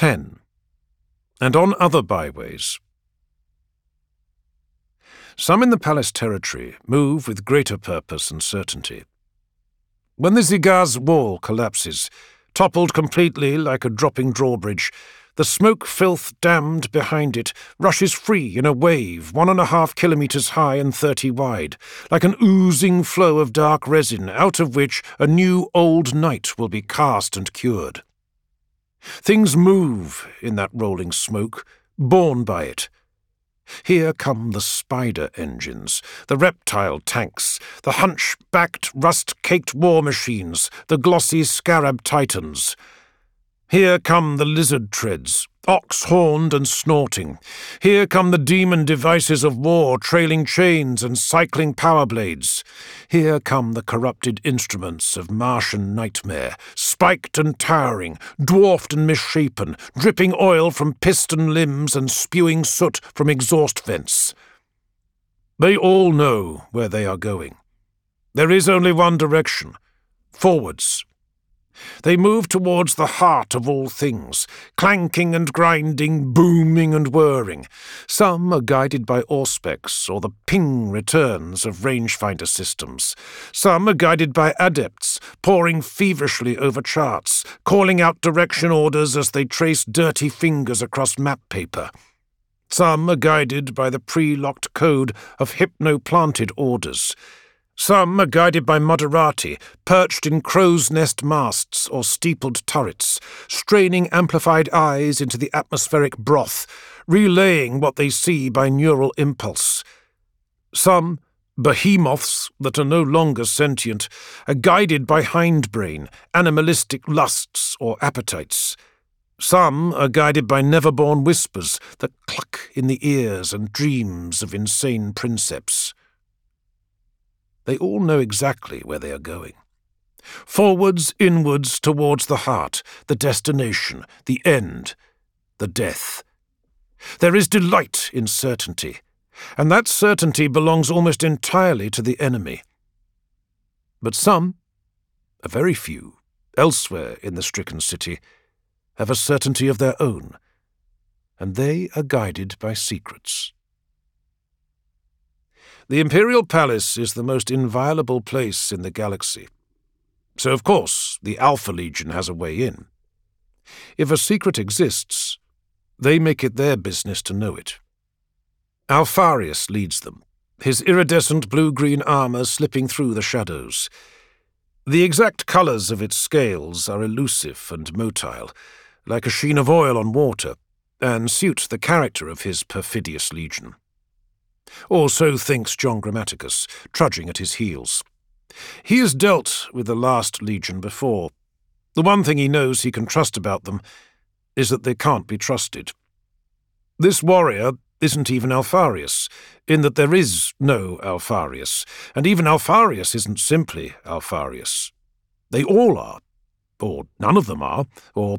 10. And on other byways. Some in the palace territory move with greater purpose and certainty. When the Zigaz wall collapses, toppled completely like a dropping drawbridge, the smoke filth dammed behind it rushes free in a wave 1.5 kilometres high and 30 wide, like an oozing flow of dark resin out of which a new old night will be cast and cured. Things move in that rolling smoke, borne by it. Here come the spider engines, the reptile tanks, the hunch-backed, rust-caked war machines, the glossy scarab titans. Here come the lizard treads, ox-horned and snorting. Here come the demon devices of war, trailing chains and cycling power blades. Here come the corrupted instruments of Martian nightmare, spiked and towering, dwarfed and misshapen, dripping oil from piston limbs and spewing soot from exhaust vents. They all know where they are going. There is only one direction, forwards. They move towards the heart of all things, clanking and grinding, booming and whirring. Some are guided by Auspex or the ping returns of rangefinder systems. Some are guided by adepts, poring feverishly over charts, calling out direction orders as they trace dirty fingers across map paper. Some are guided by the pre-locked code of hypno-planted orders. Some are guided by Moderati, perched in crow's nest masts or steepled turrets, straining amplified eyes into the atmospheric broth, relaying what they see by neural impulse. Some, behemoths that are no longer sentient, are guided by hindbrain, animalistic lusts or appetites. Some are guided by never-born whispers that cluck in the ears and dreams of insane princeps. They all know exactly where they are going. Forwards, inwards, towards the heart, the destination, the end, the death. There is delight in certainty, and that certainty belongs almost entirely to the enemy. But some, a very few, elsewhere in the stricken city, have a certainty of their own, and they are guided by secrets. The Imperial Palace is the most inviolable place in the galaxy. So, of course, the Alpha Legion has a way in. If a secret exists, they make it their business to know it. Alpharius leads them, his iridescent blue-green armor slipping through the shadows. The exact colors of its scales are elusive and motile, like a sheen of oil on water, and suit the character of his perfidious legion. Or so thinks John Grammaticus, trudging at his heels. He has dealt with the last legion before. The one thing he knows he can trust about them is that they can't be trusted. This warrior isn't even Alpharius, in that there is no Alpharius, and even Alpharius isn't simply Alpharius. They all are, or none of them are, or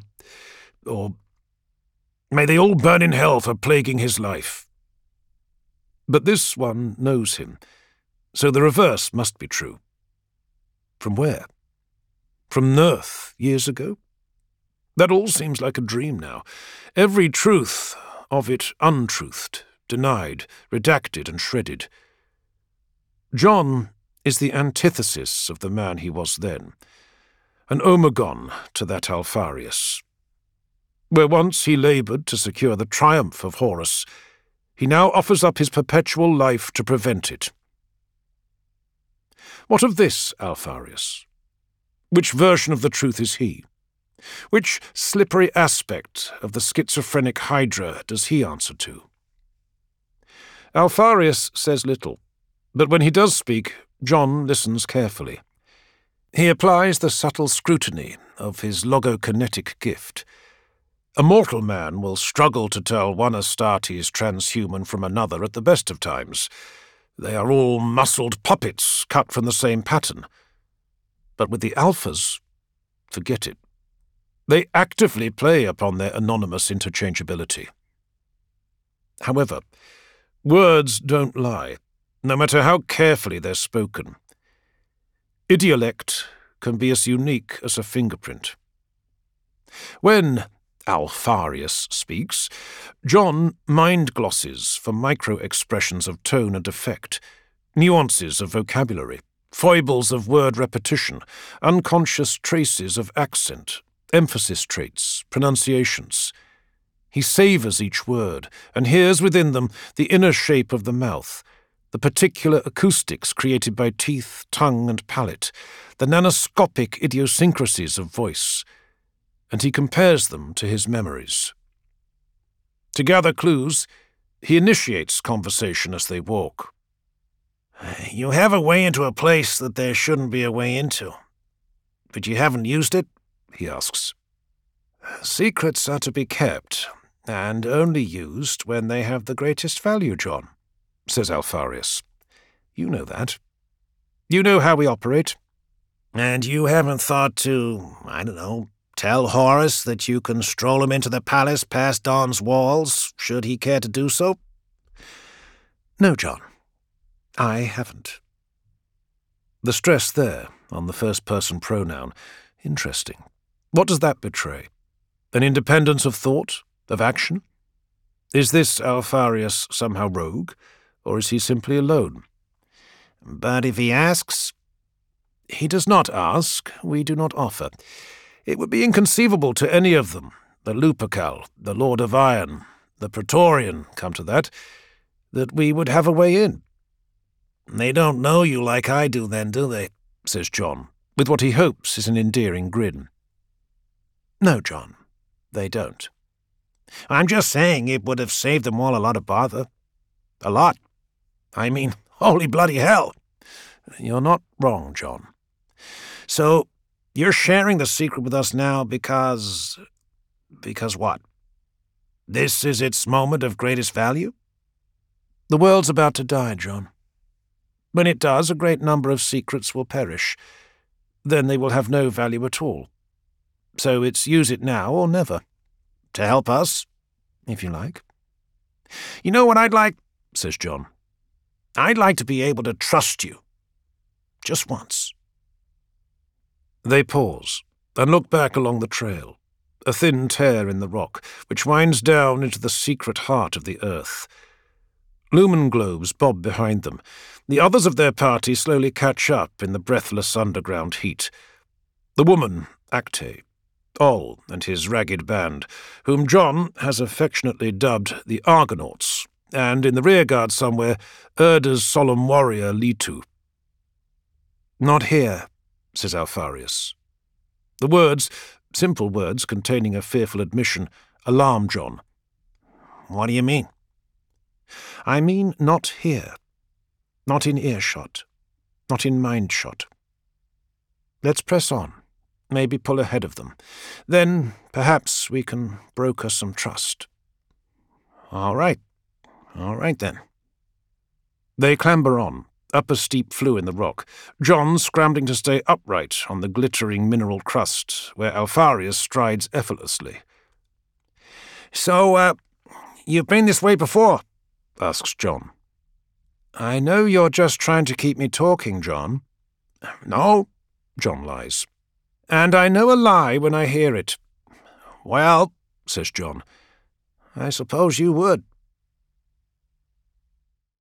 may they all burn in hell for plaguing his life. But this one knows him, so the reverse must be true. From where? From Nurth years ago? That all seems like a dream now. Every truth of it untruthed, denied, redacted and shredded. John is the antithesis of the man he was then, an omegon to that Alpharius. Where once he laboured to secure the triumph of Horus, he now offers up his perpetual life to prevent it. What of this Alpharius? Which version of the truth is he? Which slippery aspect of the schizophrenic Hydra does he answer to? Alpharius says little, but when he does speak, John listens carefully. He applies the subtle scrutiny of his logokinetic gift. A mortal man will struggle to tell one Astartes transhuman from another at the best of times. They are all muscled puppets cut from the same pattern. But with the Alphas, forget it. They actively play upon their anonymous interchangeability. However, words don't lie, no matter how carefully they're spoken. Idiolect can be as unique as a fingerprint. When Alpharius speaks, John mind-glosses for micro-expressions of tone and effect, nuances of vocabulary, foibles of word repetition, unconscious traces of accent, emphasis traits, pronunciations. He savours each word, and hears within them the inner shape of the mouth, the particular acoustics created by teeth, tongue, and palate, the nanoscopic idiosyncrasies of voice, and he compares them to his memories. To gather clues, he initiates conversation as they walk. "You have a way into a place that there shouldn't be a way into. But you haven't used it?" he asks. "Secrets are to be kept, and only used when they have the greatest value, John," says Alpharius. "You know that. You know how we operate." "And you haven't thought to, tell Horus that you can stroll him into the palace past Dawn's walls, should he care to do so?" "No, John. I haven't." The stress there, on the first-person pronoun, interesting. What does that betray? An independence of thought, of action? Is this Alpharius somehow rogue, or is he simply alone? "But if he asks?" "He does not ask, we do not offer. It would be inconceivable to any of them, the Lupercal, the Lord of Iron, the Praetorian, come to that we would have a way in." "They don't know you like I do then, do they?" says John, with what he hopes is an endearing grin. "No, John, they don't." "I'm just saying it would have saved them all a lot of bother. A lot. I mean, holy bloody hell." "You're not wrong, John." "So, you're sharing the secret with us now because... because what? This is its moment of greatest value?" "The world's about to die, John. When it does, a great number of secrets will perish. Then they will have no value at all. So it's use it now or never." "To help us?" "If you like." "You know what I'd like?" says John. "I'd like to be able to trust you. Just once." They pause and look back along the trail, a thin tear in the rock which winds down into the secret heart of the earth. Lumen globes bob behind them. The others of their party slowly catch up in the breathless underground heat. The woman, Acte, Ol and his ragged band, whom John has affectionately dubbed the Argonauts, and in the rearguard somewhere, Erda's solemn warrior Litu. "Not here," says Alpharius. The words, simple words containing a fearful admission, alarm John. "What do you mean?" "I mean not here. Not in earshot. Not in mind-shot. Let's press on, maybe pull ahead of them. Then, perhaps, we can broker some trust." All right then." They clamber on, up a steep flue in the rock, John scrambling to stay upright on the glittering mineral crust, where Alpharius strides effortlessly. "So, you've been this way before?" asks John. "I know you're just trying to keep me talking, John." "No," John lies. "And I know a lie when I hear it." "Well," says John, "I suppose you would."